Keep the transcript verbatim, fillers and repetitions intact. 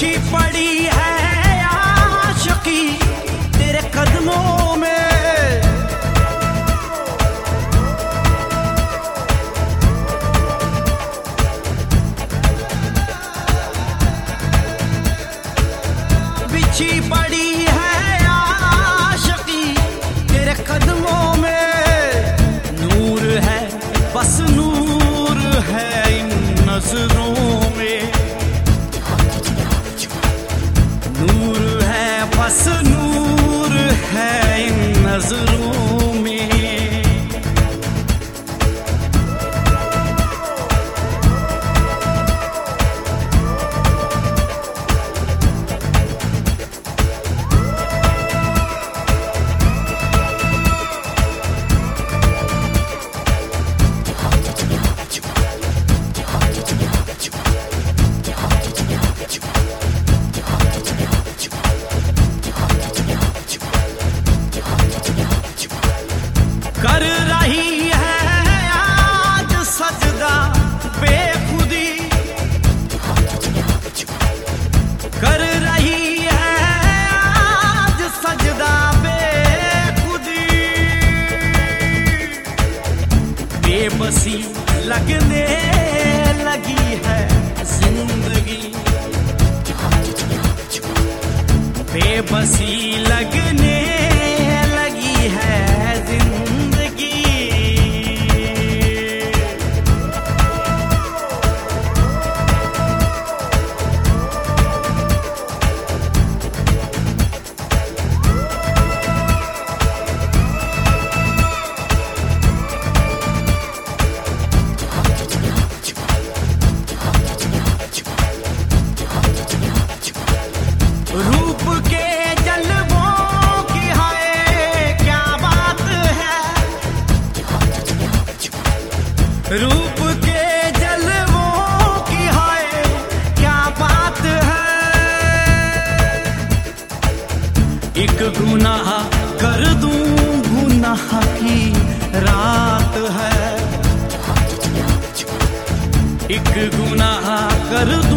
बिछी पड़ी है आशिकी तेरे कदमों में, बिछी पड़ी है आशिकी तेरे कदमों में। नूर है बस नूर है इन नजरों में, नूर है बस नूर है इन नजरों में। कर रही है आज सजदा बेखुदी, कर रही है आज सजदा बेखुदी। बेबसी लगने लगी है जिंदगी, बेबसी लगने लगी है जिंदगी। रूप के जलवों की हाय क्या बात है, रूप के जलवों की हाय क्या बात है। एक गुनाह कर दूं गुनाह की रात है, एक गुनाह कर दूं